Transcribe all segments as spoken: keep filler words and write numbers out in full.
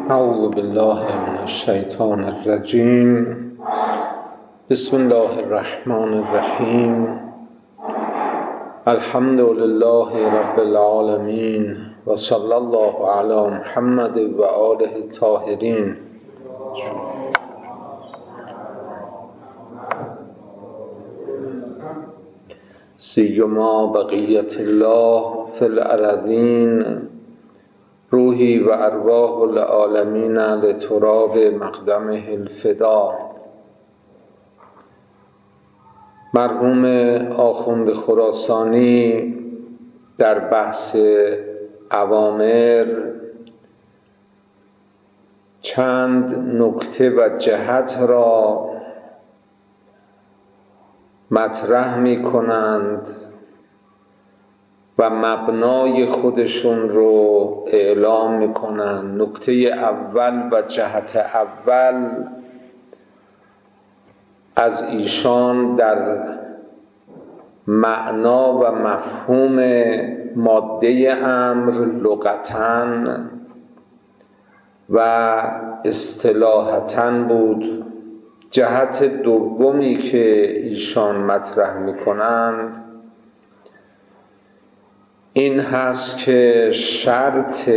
اعوذ بالله من الشیطان الرجیم. بسم الله الرحمن الرحیم. الحمد لله رب العالمین و صلی الله علی محمد و آله الطاهرین. سیما بقیت الله فی الارضین، روحی و ارواح العالمین لتراب مقدمه الفدا. مرحوم آخوند خراسانی در بحث اوامر چند نکته و جهت را مطرح می کنند و مبنای خودشون رو اعلام میکنن. نکته اول و جهت اول از ایشان در معنا و مفهوم ماده امر لغتاً و اصطلاحاً بود. جهت دومی که ایشان مطرح میکنند این هست که شرط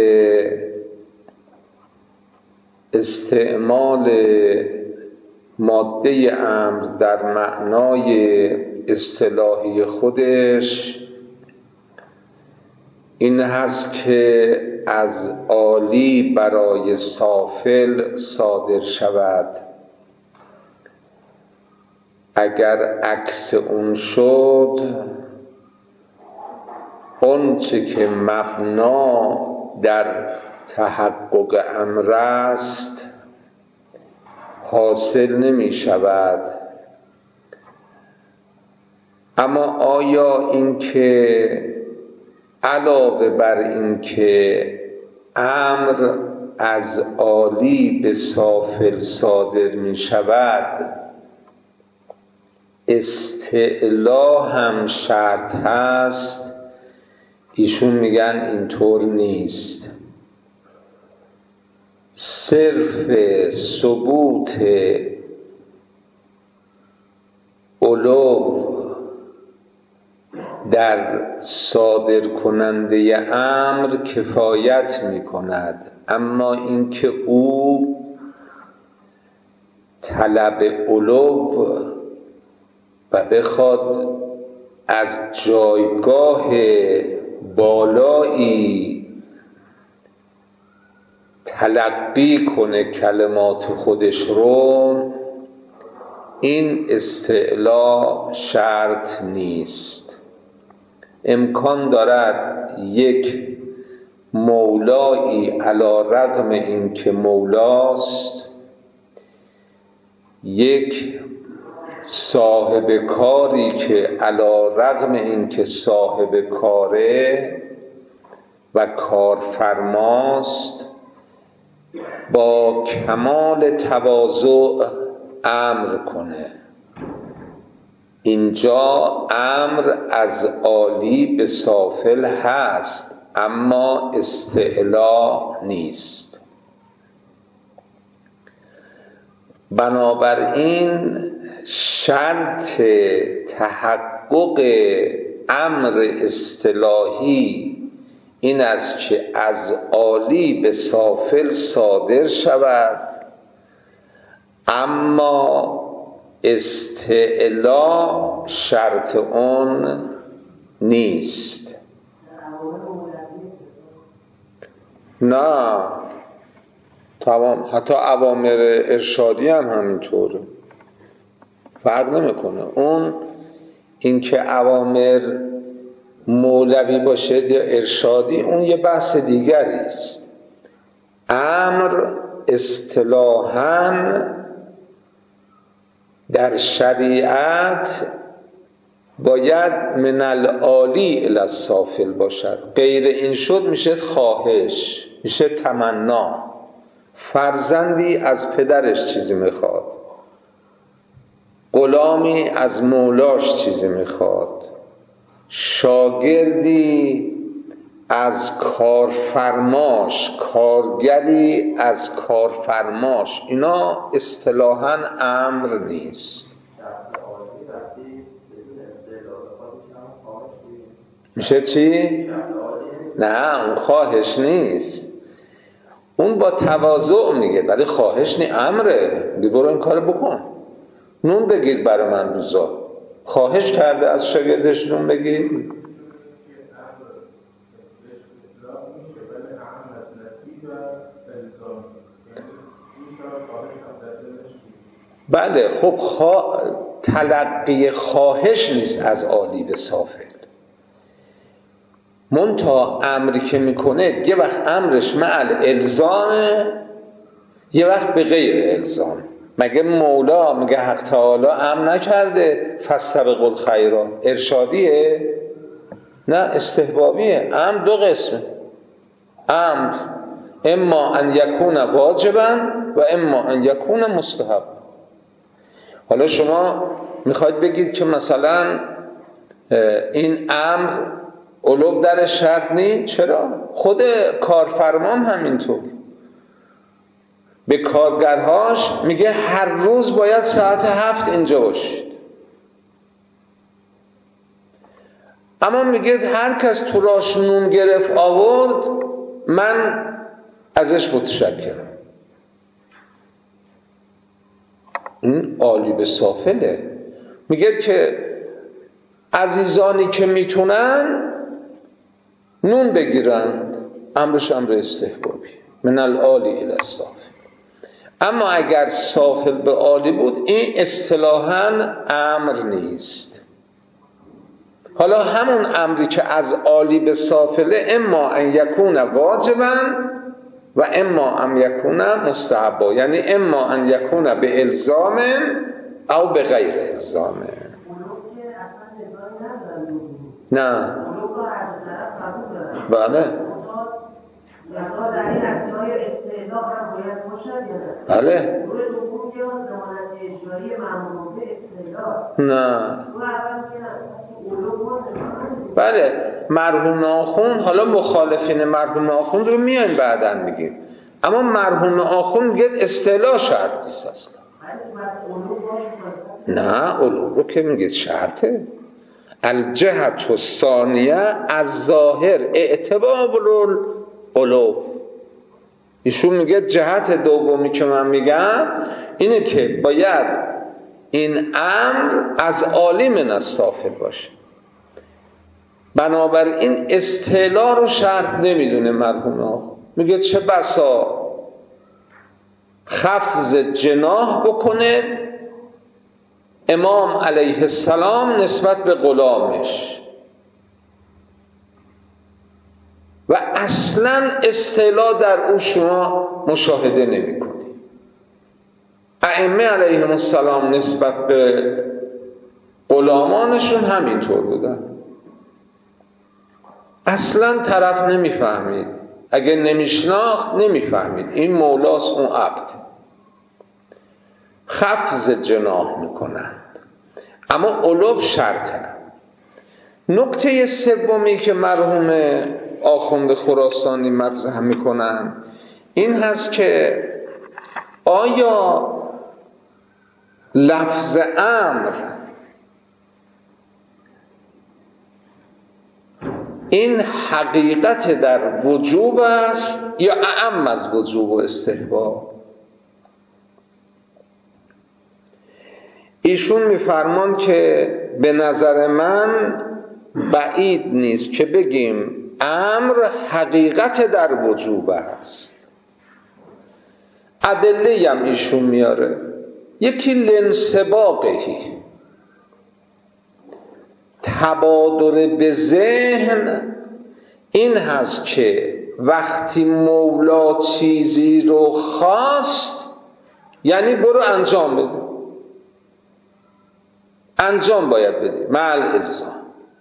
استعمال ماده امر در معنای اصطلاحی خودش این هست که از عالی برای سافل صادر شود. اگر عکس اون شد، اون چه که مبنا در تحقق امر است حاصل نمی شود. اما آیا این که علاوه بر این که امر از عالی به سافل صادر می شود، استعلا هم شرط هست؟ ایشون میگن اینطور نیست. صرف ثبوت علو در صادر کننده امر کفایت میکند، اما اینکه او طلب علو و بخواد از جایگاه بالایی تلقی کنه کلمات خودش رو، این استعلا شرط نیست. امکان دارد یک مولایی علی رغم این که مولاست، یک صاحب کاری که علی رغم این که صاحب کاره و کارفرماست با کمال تواضع امر کنه. اینجا امر از عالی به سافل هست اما استعلا نیست. بنابراین شرط تحقق امر اصطلاحی این است که از عالی به سافل صادر شود، اما استعلا شرط اون نیست. نه تمام، حتی اوامر ارشادی هم همینطوره، فرق نمیکنه. اون اینکه اوامر مولوی باشه یا ارشادی اون یه بحث دیگری است. امر اصطلاحاً در شریعت باید من العالی الی السافل باشد. غیر این شد میشه خواهش، میشه تمنا. فرزندی از پدرش چیزی میخواد، غلامی از مولاش چیزی میخواد، شاگردی از کارفرماش، کارگری از کارفرماش، اینا اصطلاحاً امر نیست. میشه چی؟ نه اون خواهش نیست، اون با تواضع میگه، ولی خواهش نی، امره. میگه برو این کار بکن، نون بگیر برای من روزا. خواهش کرده از شاگردش نون بگیر. بله خب خوا... تلقی خواهش نیست از عالی به سافل. منتها امری که میکنه یه وقت امرش مع الالزامه، یه وقت به غیر الزام. مگه مولا، مگه حق تعالی امر نکرده فاستبقوا الخیرات؟ ارشادیه؟ نه استحبابیه. امر دو قسمه، امر اما ان یکون واجبا و اما ان یکون مستحب. حالا شما میخواید بگید که مثلا این امر علو در شرط نی؟ چرا؟ خود کارفرمام همینطور به کارگرهاش میگه هر روز باید ساعت هفت اینجا باشید، اما میگه هر کس تو راش نون گرفت آورد من ازش متشکرم. این عالی به سافله. میگه که عزیزانی که میتونن نون بگیرند، امرش امر استحبابی، من العالی الی السافل. اما اگر سافل به عالی بود این اصطلاحاً امر نیست. حالا همون امری که از عالی به سافله اما ان یکون واجبا و اما ان یکون مستحبا، یعنی اما ان یکون به الزام او به غیر الزام. نه بله بله نه بله مرحوم آخوند، حالا مخالفین مرحوم آخوند رو میایم بعداً میگیم، اما مرحوم آخوند میگه استعلا شرط نیست اصلا. نه علو رو که میگه شرطه. الجهت الثانیه از ظاهر اعتبار العلو. ایشون میگه جهت دومی که من میگم اینه که باید این امر از عالی من السافل باشه. بنابراین استعلا رو شرط نمیدونه مرحوم آقا. میگه چه بسا خفض جناح بکنه امام علیه السلام نسبت به غلامش و اصلا استعلا در او شما مشاهده نمی کنی. ائمه علیهم السلام نسبت به غلامانشون همینطور بودن، اصلا طرف نمیفهمید، اگه نمیشناخت نمیفهمید این مولاست اون عبد. خفض جناح میکنند اما علو شرطه. نکته سومی که مرحوم آخوند خراسانی مطرح میکنن این هست که آیا لفظ امر این حقیقت در وجوب است یا اعم از وجوب و استحباب؟ ایشون میفرمان که به نظر من بعید نیست که بگیم امر حقیقت در وجوب است. ادله هم ایشون میاره. یکی لانسباقهی، تبادر به ذهن این هست که وقتی مولا چیزی رو خواست یعنی برو انجام بده، انجام باید بدی مع الالزام.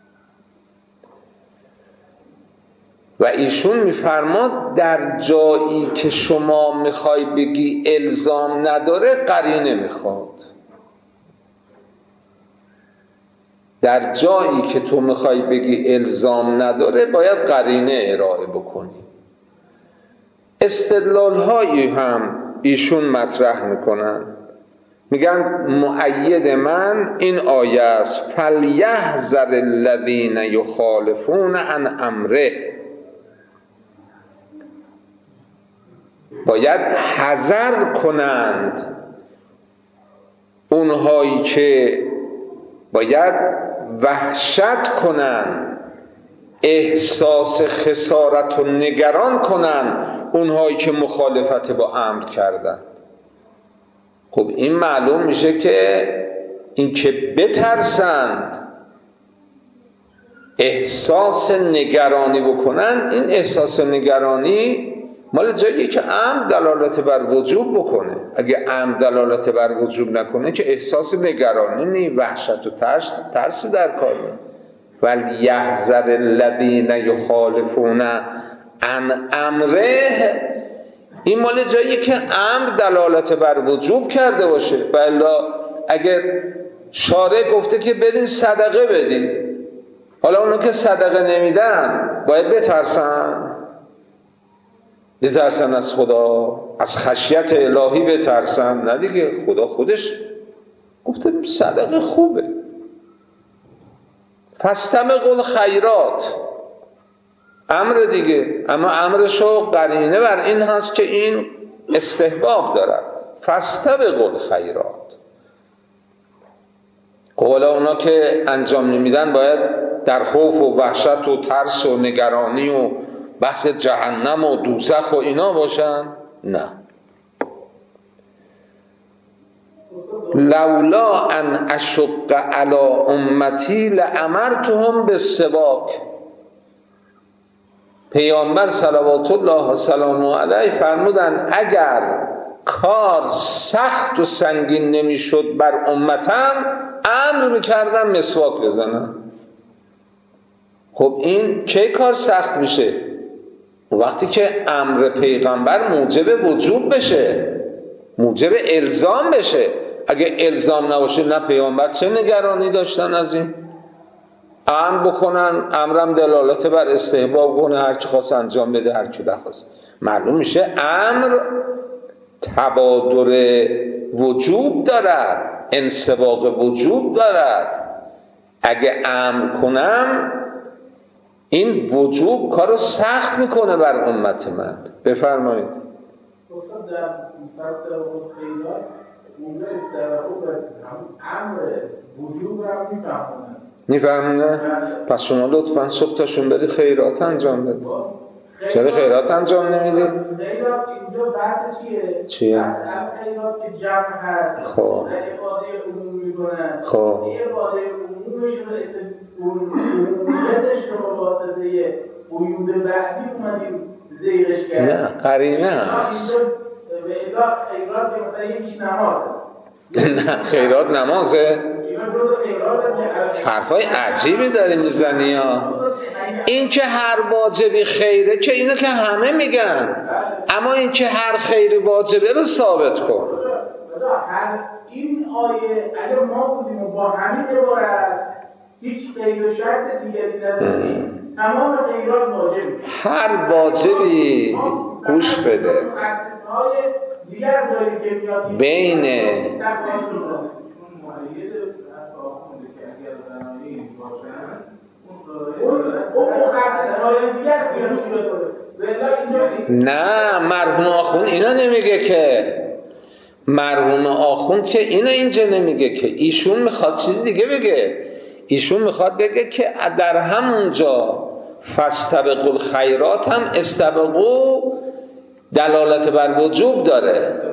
و ایشون میفرماد در جایی که شما میخوای بگی الزام نداره قرینه میخواد. در جایی که تو میخوای بگی الزام نداره باید قرینه ارائه بکنی. استدلال هایی هم ایشون مطرح میکنن، میگن مؤید من این آیه است فلیحذر الذین یخالفون عن امره، باید حذر کنند اونهایی که باید وحشت کنند، احساس خسارت و نگران کنند اونهایی که مخالفت با امر کردن. خب این معلوم میشه که این که بترسند احساس نگرانی بکنن، این احساس نگرانی مال جایی که امر دلالت بر وجوب بکنه. اگه امر دلالت بر وجوب نکنه که احساس نگرانی نی، وحشت و ترس ترس در کار نی. ولیحذر الذین یخالفون عن امره، این مال جایی که امر دلالت بر وجوب کرده باشه. و الا اگر شارع گفته که برین صدقه بدین، حالا اونا که صدقه نمیدن باید بترسن بترسن از خدا، از خشیت الهی بترسن؟ نه دیگه، خدا خودش گفته صدقه خوبه. فاستبقوا الخیرات امر دیگه، اما امرشو قرینه بر این هست که این استحباب دارد. فاستبقوا الخیرات. حالا اونا که انجام نمیدن باید در خوف و وحشت و ترس و نگرانی و بحث جهنم و دوزخ و اینا باشن؟ نه. لولا ان اشق علی امتی لامرتهم بالسواک. پیامبر صلوات الله و سلامه علیه فرمودن اگر کار سخت و سنگین نمیشد بر امتم امر میکردم مسواک بزنم. خب این چه کار سخت میشه؟ وقتی که امر پیغمبر موجب وجوب بشه، موجب الزام بشه. اگه الزام نباشه نه پیامبر چه نگرانی داشتن از این؟ امر بکنن، امرم دلالت بر استحباب کنه، هر چی خواست انجام بده، هر چی نخواست. معلوم میشه امر تبادر وجوب دارد، انسباق وجوب دارد. اگه امر کنم این وجوب کارو سخت میکنه بر امت من. بفرمایید. امر وجوب را میفهمونه میفهمونه؟ پس شما لطفا صبح تاشون برید خیرات انجام بدید. چرا خیرات انجام نمیدید؟ خیرات اینجا بحث چیه؟ چیه؟ بحث خیرات که جمع هست، خب اعاده عمومی میکنن. خب اعاده عمومیش عمومیتش رو با واسطه قیود بعدی اومدیم زیرش کردیم. نه قرینه هست. به اطلاق خیرات که مثلا یکیش نمازه. نه خیرات نمازه؟ حرفای عجیبی داری میزنی ها. این که هر واجبی خیره که اینو که همه میگن، اما این که هر خیری واجبه رو ثابت کن. این آیه اگر ما بودیم و با همین عبارت هیچ قید و شرط دیگری نداریم، تمام خیرات واجب. هر واجبی گوش بده بین نه مرحوم آخوند اینا نمیگه که، مرحوم آخوند که اینا اینجا نمیگه که، ایشون میخواد چیز دیگه بگه. ایشون میخواد بگه که در همونجا فاستبقوا الخیرات هم استبقوا دلالت بر وجوب داره.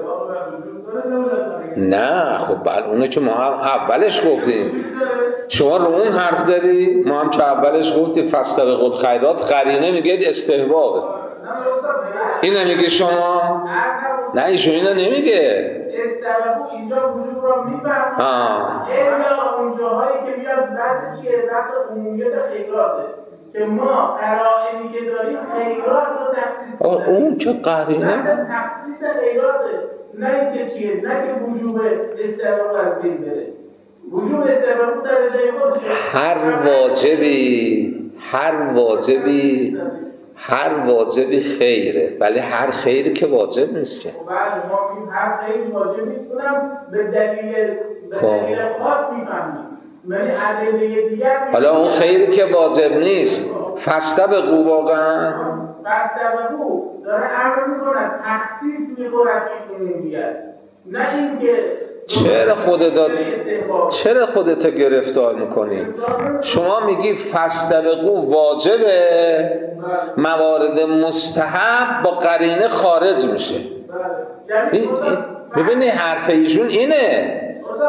نه خب بله اونه که ما هم اولش گفتیم، شما رو اون حرف داری، ما هم که اولش گفتیم فاستبقوا الخیرات قرینه میگه استحبابه. اینو میگه شما؟ نه ایشون اینو نمیگه. استبقوا اینجا وجوب را میفهمه، الا اون جاهایی که میاد بحث چیه؟ بحث عمومیت خیراته که ما قرائنی که داریم خیرات رو تخصیص داریم. اون که قرینه تخصیص خیراته، نه اینکه چیه؟ نه که وجوب استبقوا از بین بره. هر واجبی هر واجبی هر واجبی خیره، ولی هر خیری که واجب نیست که. هر خیری واجب نیست، اونم به دلیل به دلیل خاص میفهمیم. ولی ادله دیگر حالا اون خیری که واجب نیست فاستبقوا واقعا فاستبقوا داره امر میکنه، تخصیص میکنه این عمومیت، نه اینکه چرا خودت چرا خودت گرفتار میکنی؟ شما میگی فاستبقوا واجبه، موارد مستحب با قرینه خارج میشه. این ببینی حرف ایشون اینه.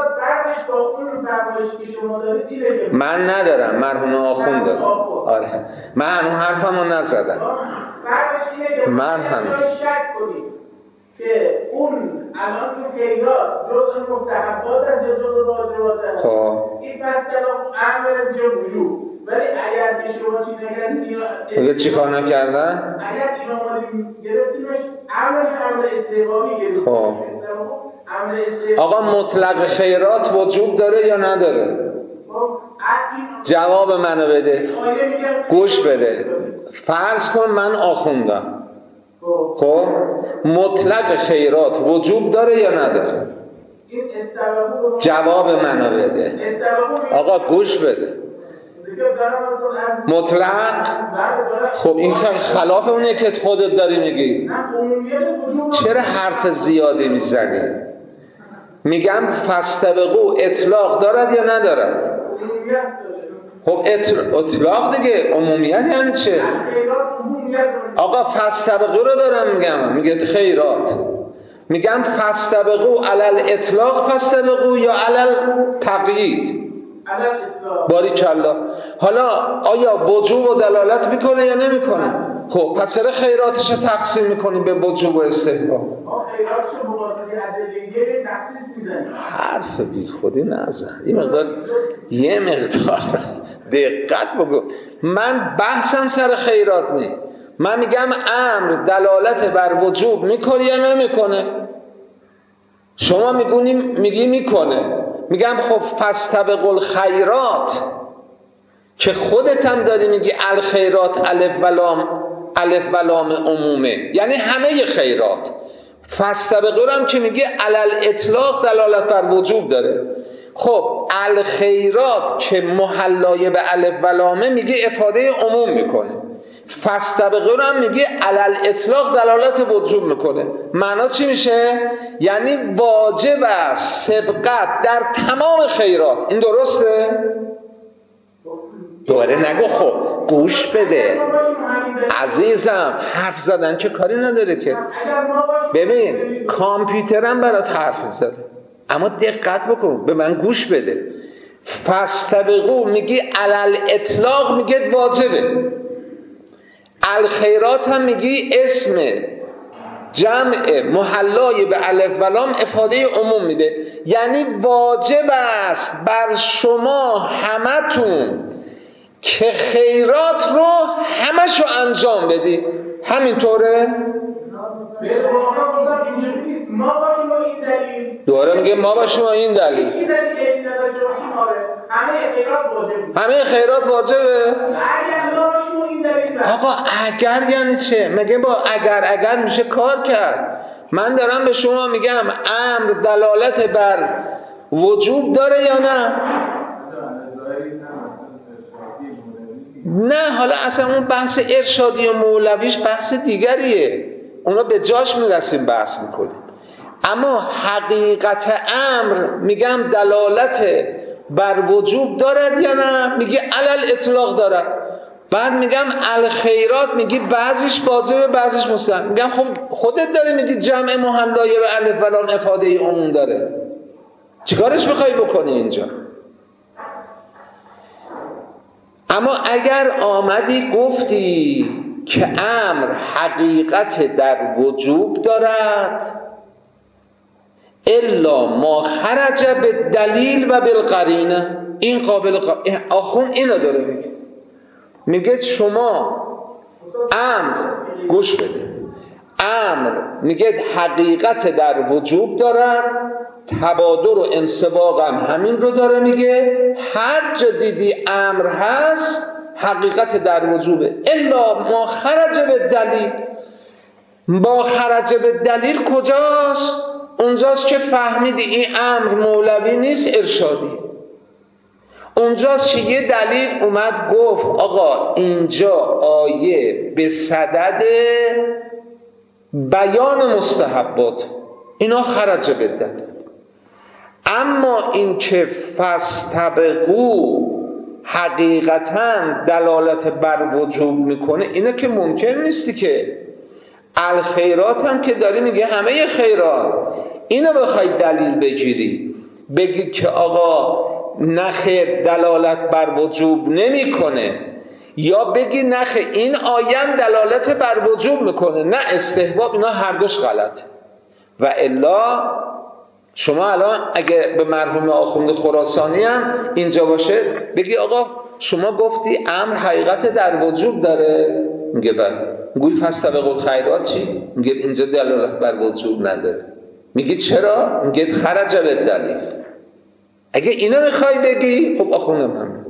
من ندارم، مرحوم آخوند دارم. آره من هنوز حرفمو نزدم. من هنوز که اون الان تو خیرات جزء مستحبات از جزء واجبات است. خب این مثلا امر میشه وجوب، ولی اگر که شما چیز نکردید دیگه چیکار نکردن؟ اگر این اومدیم گرفتیمش امرش امر استحبابی گرفتیم. خب آقا مطلق خیرات وجوب داره یا نداره؟ جواب منو بده، گوش بده. فرض کن من آخوندم، خب مطلق خیرات وجوب داره یا نداره؟ جواب منو بده. آقا گوش بده. مطلق خب این خلاف اونه که خودت داری میگی. چرا حرف زیادی میزنی؟ میگم فاستبقوا اطلاق دارد یا ندارد؟ خب اطلاق دیگه، عمومیت یعنی چه؟ آقا فاستبقوا رو دارم میگم، میگه خیرات. میگم فاستبقوا علی الاطلاق فاستبقوا یا علی التقیید؟ باریکلا. حالا آیا وجوب و دلالت میکنه یا نمیکنه؟ خب پس چرا خیراتش رو تقسیم میکنی به وجوب و استحباب؟ حرف بی خودی نزن، یه مقدار یه مقدار دقت بگو. من بحثم سر خیرات نی، من میگم امر دلالت بر وجوب میکنه یا نمیکنه؟ شما میگونی میگی میکنه، میگم خب فاستبقوا الخیرات که خودت هم داری میگی الخیرات الف و لام، الف و لام عمومه یعنی همه خیرات. فاستبقوا هم که میگی علی الاطلاق دلالت بر وجوب داره. خب الخیرات که محلای به الف و لامه میگی افاده عموم میکنه، فاستبقوا هم میگی علی الاطلاق دلالت وجوب میکنه. معنا چی میشه؟ یعنی واجب است سبقت در تمام خیرات. این درسته؟ دوره نگو. خب گوش بده عزیزم، حرف زدن که کاری نداره که. ببین کامپیوترم برات حرف زده، اما دقت بکن به من گوش بده. فاستبقوا میگی علی الاطلاق میگه واجبه، الخیرات هم میگی اسم جمع محلای به الف و لام افاده عموم میده، یعنی واجب است بر شما همتون که خیرات رو همشو انجام بدید. همینطوره؟ دوباره میگه ما باشیم این دلیل همه خیرات واجبه. آقا اگر یعنی چه؟ مگه با اگر اگر میشه کار کرد؟ من دارم به شما میگم امر دلالت بر وجوب داره یا نه؟ نه حالا اصلا اون بحث ارشادی و مولویش بحث دیگریه، اونا به جاش میرسیم بحث میکنیم. اما حقیقت امر میگم دلالت بر وجوب دارد یا نه؟ میگی علل اطلاق دارد. بعد میگم الخیرات میگی بعضیش واجبه بعضیش مستحب. میگم خب خودت داری میگی جمع محلای به الف و لام افاده عموم داره، چیکارش میخوای بکنی اینجا؟ اما اگر آمدی گفتی که امر حقیقت در وجوب دارد الا ما خرج به دلیل و بالقرینه، این قابل قابل آخون اینو داره میگه. میگه شما امر گوش بده، امر میگه حقیقت در وجوب دارن، تبادر و انسباق هم همین رو داره میگه. هر جا دیدی امر هست حقیقت در وجوبه، الا ما خرج به دلیل. با خرج به دلیل کجاست؟ اونجاست که فهمیدی این امر مولوی نیست، ارشادی. اونجاست که یه دلیل اومد گفت آقا اینجا آیه به صدد بیان مستحبات، اینا خرج به دلیل. اما این که فاستبقوا حقیقتا دلالت بر وجوب میکنه، اینه که ممکن نیستی که الخیرات هم که داری میگه همه خیرات، اینو بخوای دلیل بگیری بگی که آقا نخیر دلالت بر وجوب نمیکنه، یا بگی نخیر این آیه دلالت بر وجوب میکنه نه استحباب، اینا هر دوش غلط. و الا شما الان اگه به مرحوم آخوند خراسانی هم اینجا باشه بگی آقا شما گفتی امر حقیقت در وجوب داره، میگه بله. میگوی فاستبقوا الخیرات چی؟ میگه اینجا دلالت بر وجوب نداره. میگی چرا؟ میگه خرج بالدلیل. اگه اینو میخوای بگی خب آخوندم هم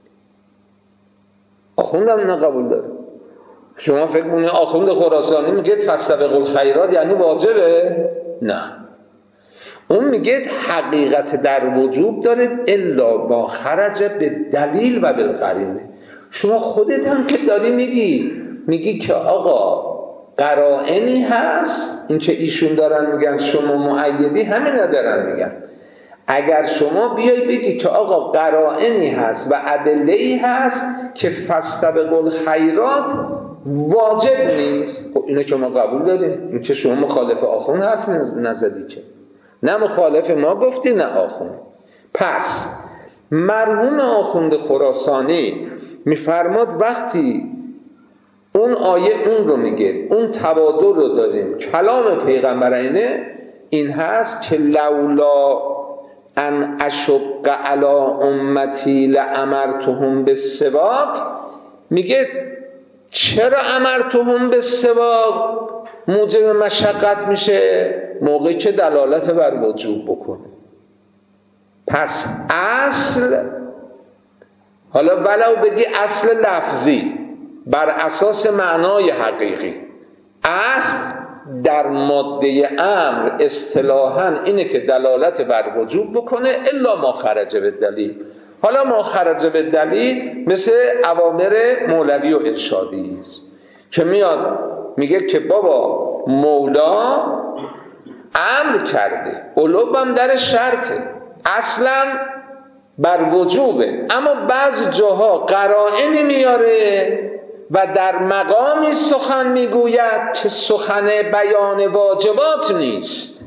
آخوندم اینو قبول داره. شما فکر می‌کنید آخوند خراسانی میگه فاستبقوا الخیرات یعنی واجبه؟ نه، اون میگه حقیقت در وجوب داره الا با خرج به دلیل و بالقرینه. شما خودت هم که داری میگی میگی که آقا قرائنی هست، این که ایشون دارن میگن شما مؤیدی، همین ندارن میگن. اگر شما بیای بگی که آقا قرائنی هست و ادله‌ای هست که فاستبقوا الخیرات واجب نیست، خب اینو که ما قبول داریم. این که شما مخالف آخوند حرف نزدی، که نه مخالف ما گفتی نه آخوند. پس مرحوم آخوند خراسانی میفرماد وقتی اون آیه اون رو میگه، اون تبادل رو داریم، کلام پیغمبرینه این هست که لولا ان اشق علی امتی لامرتهم بالسواک، میگه چرا امرتهم بالسواک موجب مشقت میشه؟ موقعی که دلالت بر وجوب بکنه. پس اصل، حالا ولو بگی اصل لفظی بر اساس معنای حقیقی، اصل در ماده امر اصطلاحاً اینه که دلالت بر وجوب بکنه الا ما خرج به دلیل. حالا ما خرج به دلیل مثل اوامر مولوی و ارشادی است که میاد میگه که بابا مولا امر کرده، علوم هم در شرطه، اصلا بر وجوبه، اما بعض جاها قرائنی میاره و در مقامی سخن میگوید که سخن بیان واجبات نیست.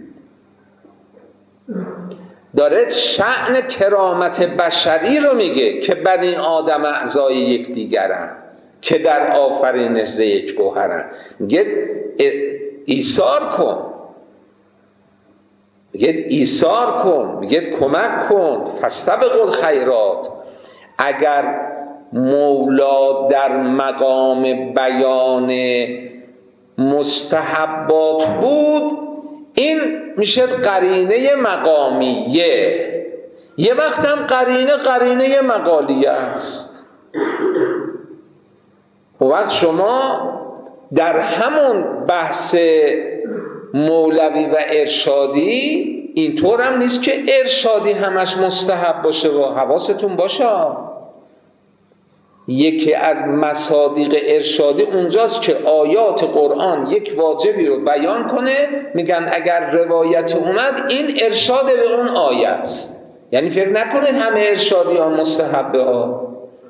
داره شأن کرامت بشری رو میگه که بنی آدم اعضای یکدیگرن، که در آفرینش ز یک گوهرن. میگه ایثار کن، میگه ایثار کن، میگه کمک کن، فاستبقوا الخیرات. اگر مولا در مقام بیان مستحبات بود، این میشه قرینه مقامیه. یه وقت هم قرینه قرینه مقالیه است. وقت شما در همون بحث مولوی و ارشادی اینطور هم نیست که ارشادی همش مستحب باشه و حواستون باشه. یکی از مصادیق ارشادی اونجاست که آیات قرآن یک واجبی رو بیان کنه، میگن اگر روایت اومد این ارشاد به اون آیه است. یعنی فکر نکنید همه ارشادی ها مستحبه ها.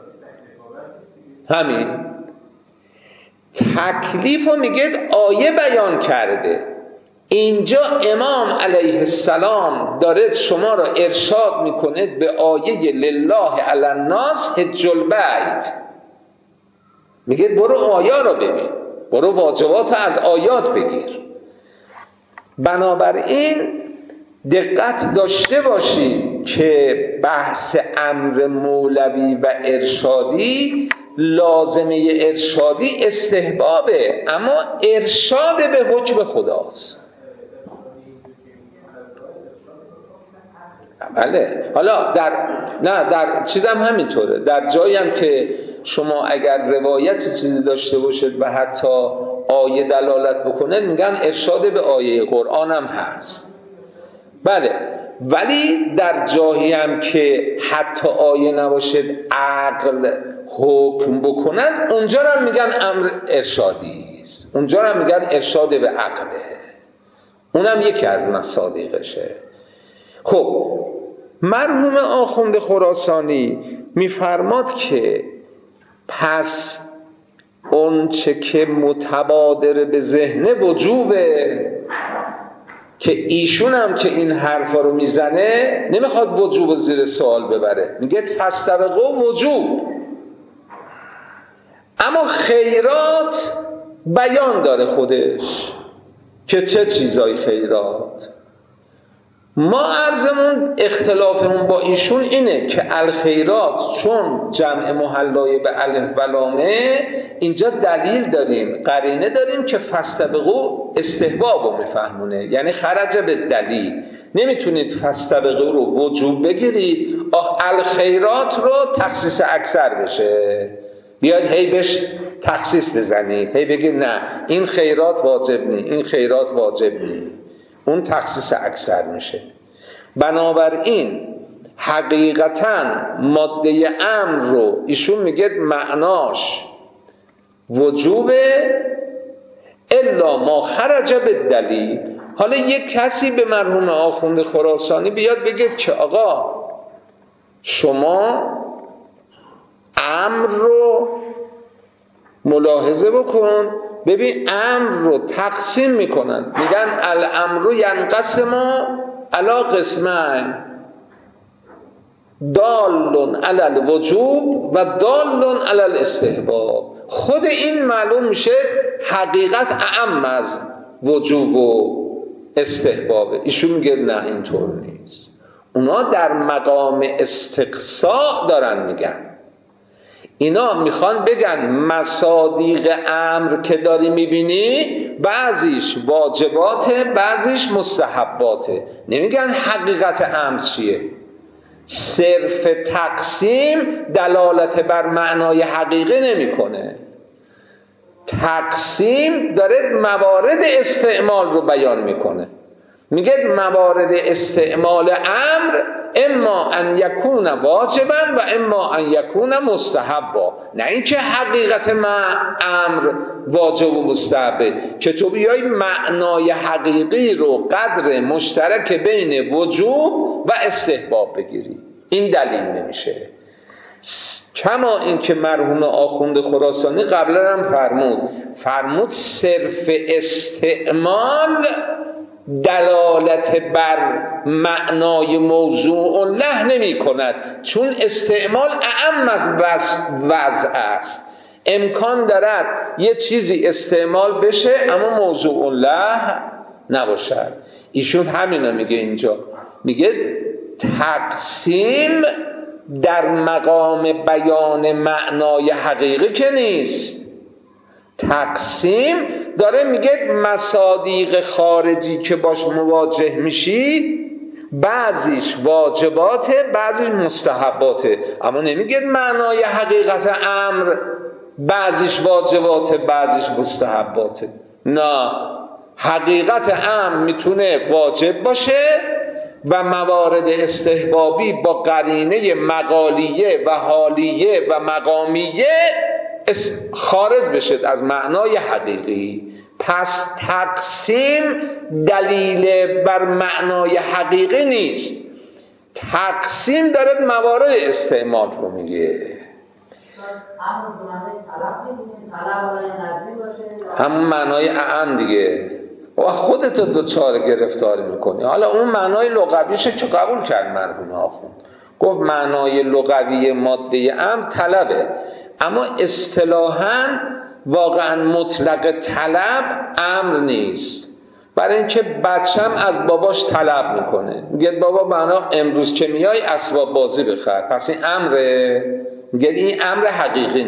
همین تکلیف رو میگه آیه بیان کرده. اینجا امام علیه السلام داره شما را ارشاد میکنه به آیه لله علی الناس حج البیت. میگه برو آیه را ببین، برو واجبات از آیات بگیر. بنابراین دقت داشته باشید که بحث امر مولوی و ارشادی لازمه ارشادی استحبابه، اما ارشاد به حکم خداست. بله. حالا در نه در چیزم همینطوره، در جایی هم که شما اگر روایتی چیزی داشته باشید و حتی آیه دلالت بکنه میگن ارشاد به آیه قرآن هم هست. بله، ولی در جایی هم که حتی آیه نباشد عقل حکم بکنن، اونجا هم میگن امر ارشادی است، اونجا هم میگن ارشاد به عقله، اونم یکی از مصادیقشه. خب مرحوم آخوند خراسانی میفرماد که پس اون چه که متبادر به ذهن وجوبه، که ایشون هم که این حرفا رو میزنه نمیخواد وجوب زیر سوال ببره، میگه فاستبقوا وجوب، اما خیرات بیان داره خودش که چه چیزای خیرات. ما عرضمون اختلافمون با ایشون اینه که الخیرات چون جمع محلای به الف و لامه، اینجا دلیل داریم، قرینه داریم که فاستبقوا استحباب رو میفهمونه، یعنی خرج به دلیل. نمیتونید فاستبقوا رو وجوب بگیرید، آخ الخیرات رو تخصیص اکثر بشه، بیاید هی بهش تخصیص بزنید، هی بگید نه این خیرات واجب نی، این خیرات واجب نی، اون تخصیص اکثر میشه. بنابراین حقیقتاً ماده امر رو ایشون میگه معناش وجوبه الا ما خرج به دلیل. حالا یک کسی به مرحوم آخوند خراسانی بیاد بگید که آقا شما امر رو ملاحظه بکن، ببین امر رو تقسیم میکنن، میگن الامر ینقسم علی قسمین، دال علی الوجوب و دال علی الاستحباب. خود این معلوم میشه حقیقت اعم از وجوب و استحبابه. ایشون میگه نه اینطور نیست، اونا در مقام استقصاء دارن میگن، اینا میخوان بگن مصادیق امر که داری میبینی بعضیش واجباته بعضیش مستحباته، نمیگن حقیقت امر چیه. صرف تقسیم دلالت بر معنای حقیقی نمیکنه، تقسیم داره موارد استعمال رو بیان میکنه. میگه موارد استعمال امر اما ان یکون واجبا و اما ان یکون مستحبا، نه اینکه حقیقت امر واجب و مستحبه، که تو بیای معنای حقیقی رو قدر مشترک بین وجوب و استحباب بگیری، این دلیل نمیشه. کما اینکه مرحوم آخوند خراسانی قبلا هم فرمود فرمود صرف استعمال دلالت بر معنای موضوع له نمی کند، چون استعمال اعم از وضع است. امکان دارد یه چیزی استعمال بشه اما موضوع له نباشد. ایشون همینو میگه اینجا، میگه تقسیم در مقام بیان معنای حقیقی که نیست، تقسیم داره میگه مصادیق خارجی که باش مواجه میشی بعضیش واجباته بعضیش مستحباته، اما نمیگه معنای حقیقت امر بعضیش واجباته بعضیش مستحباته. نه، حقیقت امر میتونه واجب باشه و موارد استحبابی با قرینه مقالیه و حالیه و مقامیه خارج بشد از معنای حقیقی. پس تقسیم دلیل بر معنای حقیقی نیست، تقسیم دارد موارد استعمال رو میگه. همون معنای اعم دیگه، و خودت دو چهار گرفتاری میکنی. حالا اون معنای لغویشه که قبول کرد مرحوم آخوند، گفت معنای لغوی ماده ام طلبه، اما اصطلاحاً واقعاً مطلق طلب امر نیست، برای اینکه بچم از باباش طلب میکنه، میگه بابا معنا امروز که میای اسباب بازی بخر، پس این امره، میگه این امر حقیقی نیست.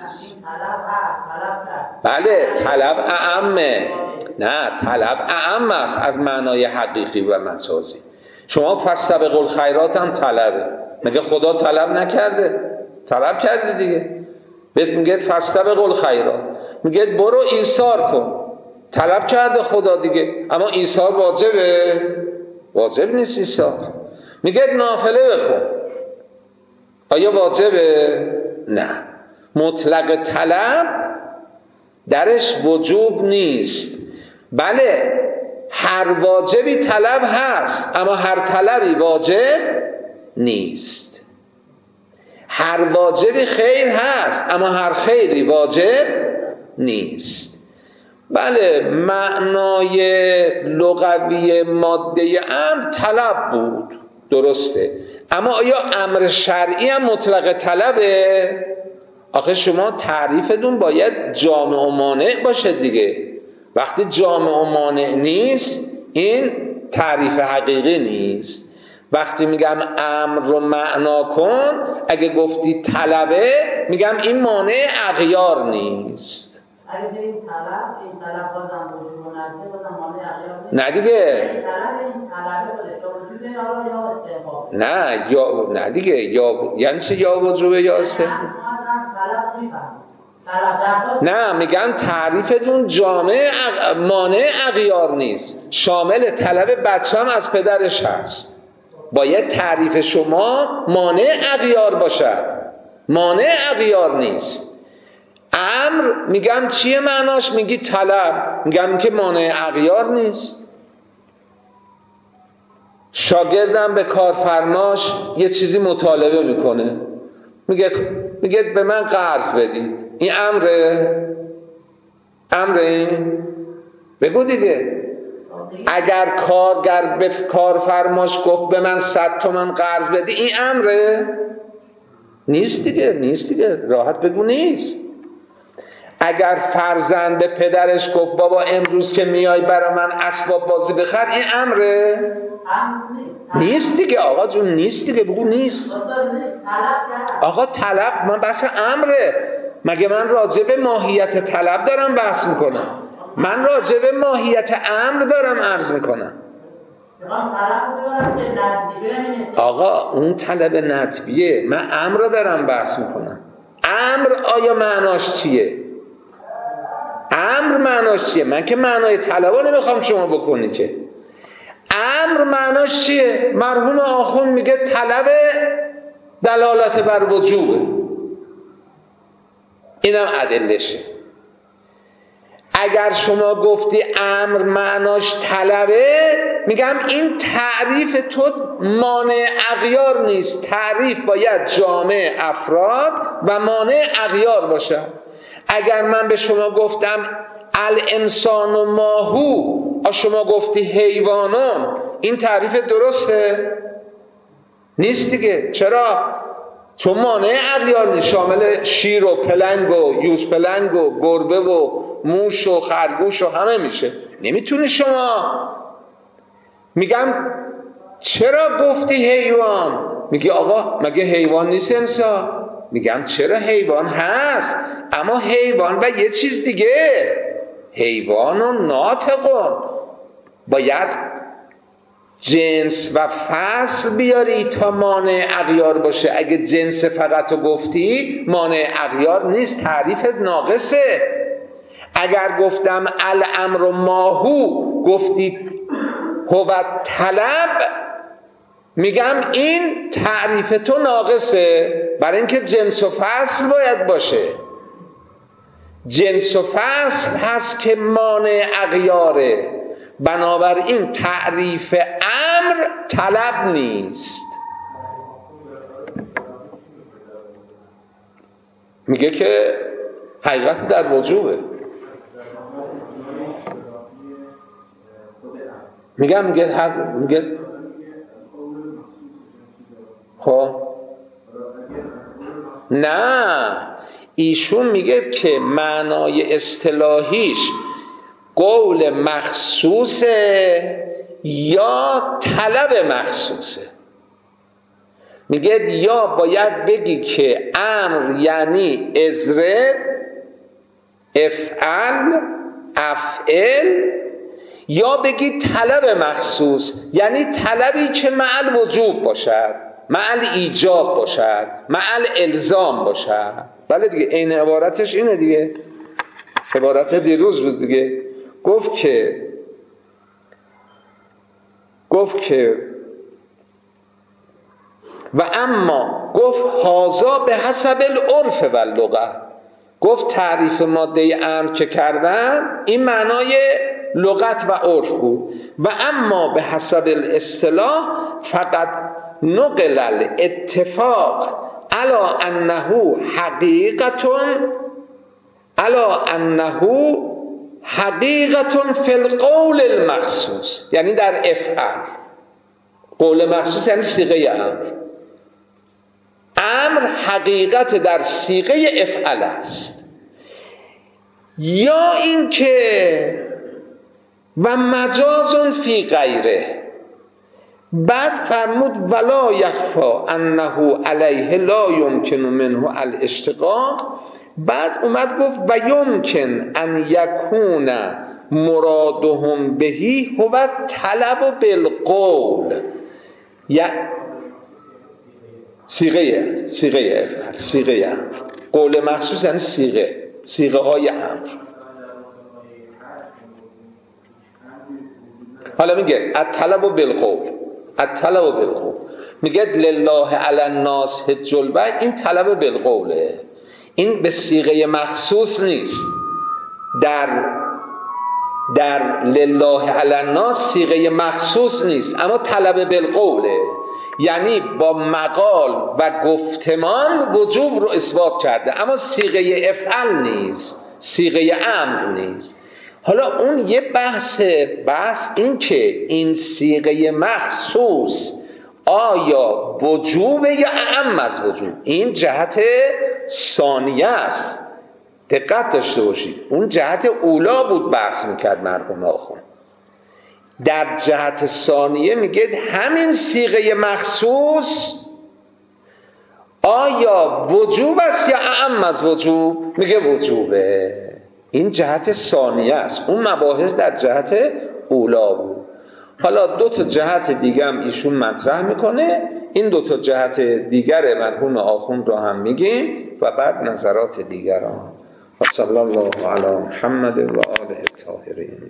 بله طلب اعمه، نه طلب اعم است از معنای حقیقی و مجازی. شما فاستبقوا الخیرات هم طلبه، مگه خدا طلب نکرده؟ طلب کرده دیگه. بهت میگه فاستبقوا الخیرات، میگه برو ایثار کن، طلب کرده خدا دیگه. اما ایثار واجبه؟ واجب نیست ایثار. میگه نافله بخون، آیا واجبه؟ نه. مطلق طلب درش وجوب نیست. بله هر واجبی طلب هست، اما هر طلبی واجب نیست. هر واجبی خیر هست، اما هر خیری واجب نیست. بله معنای لغوی ماده امر طلب بود، درسته، اما آیا امر شرعی هم مطلق طلبه؟ آخه شما تعریفتون باید جامع و مانع باشه دیگه. وقتی جامع و مانع نیست این تعریف حقیقی نیست. وقتی میگم امر رو معنا کن، اگه گفتی طلبه میگم این مانع اغیار نیست. اگه این طلب این طلب بازم وجود نداره بازم مانع اغیار نیست. نه دیگه. این طلب این طلبه بوده تا وجود نداره یا استحقاق. نه یا نه دیگه، یا یعنی چه یا وجوبه یا استحقاق؟ طلب میفهم. نه میگن تعریفتون جامع اغ... مانع اغیار نیست. شامل طلب بچه هم از پدرش هست. باید تعریف شما مانع اغیار باشد، مانع اغیار نیست. امر میگم چیه معناش؟ میگی طلب، میگم که مانع اغیار نیست. شاگردم به کارفرماش یه چیزی مطالبه میکنه، میگه میگه به من قرض بدید، این امره؟ امره این؟ بگو دیگه. اگر کارگر به کارفرماش گفت به من صد تومن قرض بدی، این امره؟ نیست دیگه، نیست دیگه، راحت بگو نیست. اگر فرزند به پدرش گفت بابا امروز که میای برای من اسباب بازی بخر، این امره؟ نیست دیگه آقا جون، نیست دیگه، بگو نیست. آقا طلب من بحث امره. مگه من راجع به ماهیت طلب دارم بحث میکنم؟ من راجع به ماهیت امر دارم عرض میکنم. آقا اون طلب ندبیه، من امر دارم بحث میکنم. امر آیا معناش چیه؟ امر معناش چیه؟ من که معنای طلبا نمیخوام شما بکنی که. امر معناش چیه؟ مرحوم آخوند میگه طلب دلالت بر وجوبه، اینم ادلشه. اگر شما گفتی امر معناش طلبه، میگم این تعریف تو مانع اغیار نیست. تعریف باید جامع افراد و مانع اغیار باشه. اگر من به شما گفتم الانسان و ماهو، شما گفتی حیوانان، این تعریف درسته؟ نیست دیگه. چرا؟ چون مانع اغیار نیست، شامل شیر و پلنگ و یوز پلنگ و گربه و موش و خرگوش و همه میشه. نمیتونی شما. میگم چرا گفتی حیوان؟ میگی آقا مگه حیوان نیست انسان؟ میگم چرا حیوان هست، اما حیوان و یه چیز دیگه، حیوان و ناطقون. باید جنس و فصل بیاری تا مانع اغیار باشه. اگه جنس فقط رو گفتی مانع اغیار نیست، تعریفت ناقصه. اگر گفتم الامر ماهو، گفتی هو طلب، میگم این تعریف تو ناقصه، برای اینکه جنس و فصل باید باشه. جنس و فصل هست که مانع اغیاره، بنابراین تعریف امر طلب نیست. میگه که حقیقت در وجوبه. میگم میگه حق میگه خب نه، ایشون میگه که معنای اصطلاحیش قول مخصوصه یا طلب مخصوصه. میگه یا باید بگی که امر یعنی اضرب، افعل، افعل، یا بگی طلب مخصوص یعنی طلبی که مع الوجوب باشد، مع ایجاب باشد، مع الزام باشد. بله دیگه این عبارتش اینه دیگه، عبارت دیروز بود دیگه. گفت که گفت که و اما گفت هازا به حسب العرف و اللغه، گفت تعریف ماده امر که کردن این معنای لغت و عرف بود. و اما به حسب الاصطلاح فقط نقل الاتفاق علی انه حقیقت علی انه حقیقت فی القول المخصوص، یعنی در افعل. قول مخصوص یعنی صیغه امر. امر حقیقت در صیغه افعل است. یا این که و مجاز فی غیره، بعد فرمود ولا یخفا انه علیه لا یمکن منه الاشتقاق، بعد اومد گفت و یمکن ان یکون مرادهم بهی هو طلب بالقول، یا صیغه صیغه افعل، صیغه امر. قول مخصوص یعنی صیغه صیغه های امر. حالا میگه الطلب بالقول، الطلب بالقول، میگه لله علی الناس حج البیت، این طلب بالقوله، این به صیغه مخصوص نیست. در در لله علی الناس صیغه مخصوص نیست، اما طلب بالقوله، یعنی با مقال و گفتمان وجوب رو اثبات کرده، اما صیغه افعل نیست، صیغه امر نیست. حالا اون یه بحث بحث این که این صیغه مخصوص آیا وجوبه یا اعم از وجوب، این جهت ثانیه است. دقت داشته باشید، اون جهت اولا بود بحث میکرد مرحوم آخوند. در جهت ثانیه میگه همین صیغه مخصوص آیا وجوب است یا اعم از وجوب، میگه وجوبه. این جهت ثانیه است، اون مباحث در جهت اولا بود. حالا دو تا جهت دیگه هم ایشون مطرح میکنه، این دو تا جهت دیگر مرحوم آخوند رو هم میگیم و بعد نظرات دیگران. و صلی الله علی محمد و آله الطاهرین.